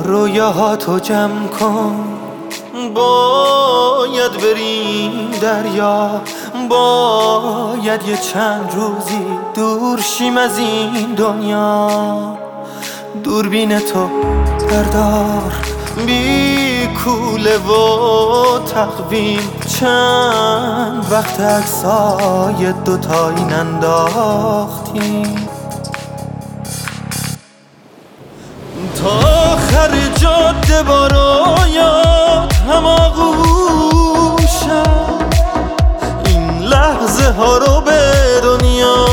رویاهاتو جمع کن، باید بریم دریا، باید یه چند روزی دور شیم از این دنیا. دوربین تو بردار، بی کوله و تقویم، چند وقت عکسای دوتایی ننداختیم. تا آخر جاده با رویات هماغوشم، این لحظه ها رو به دنیا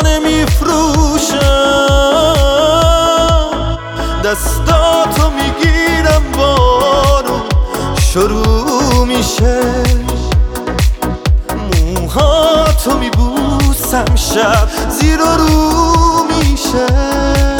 نمیفروشم. دستاتو میگیرم بارون شروع میشه، موهاتو میبوسم شب زیر و رو میشه.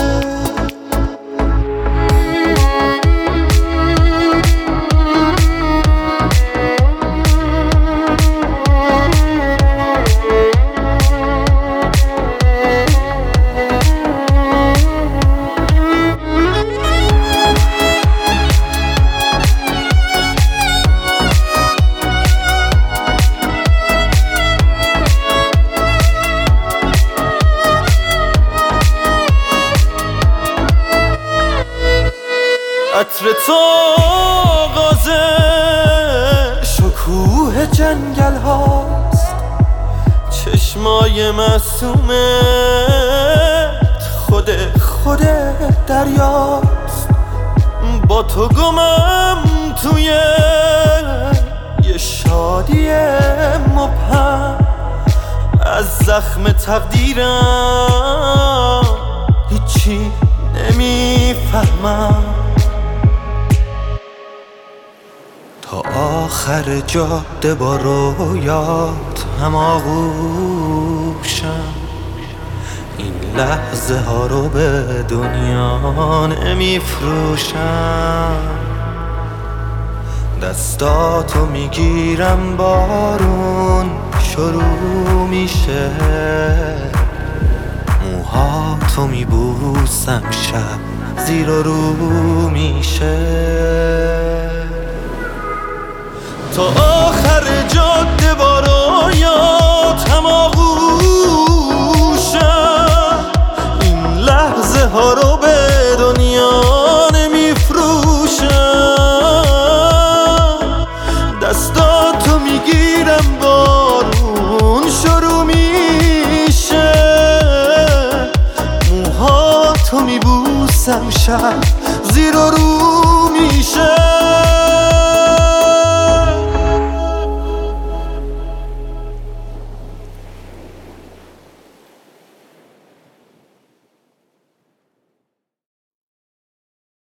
عطر تو آغاز شکوه جنگل هاست، چشمای معصومت خود دریاست. با تو گمم توی یه شادی مبهم، از زخم تقدیرم هیچی نمیفهمم. تا آخر جاده با رویات هماغوشم، این لحظه ها رو به دنیا نمیفروشم. دستاتو میگیرم بارون شروع میشه، موهاتو میبوسم شب زیر و رو میشه. تا آخر جاده با رویات هماغوشم، این لحظه ها رو به دنیا نمیفروشم. دستاتو میگیرم بارون شروع میشه، موهاتو میبوسم شب زیر و رو میشه.